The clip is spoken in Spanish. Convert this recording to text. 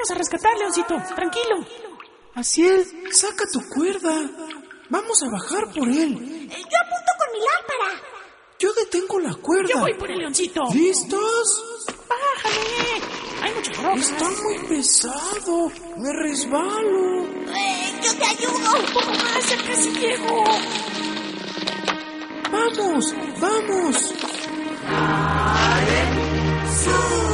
vamos a rescatar, Leoncito. Tranquilo. Asiel, saca tu cuerda. Vamos a bajar por él. Yo apunto con mi lámpara. Yo detengo la cuerda. Yo voy por el Leoncito. ¿Listos? Bájale. Hay muchas rocas. Está muy pesado. Me resbalo. Yo te ayudo. Un poco más, ya casi llego. ¡Vamos! ¡Vamos! ¡Sube!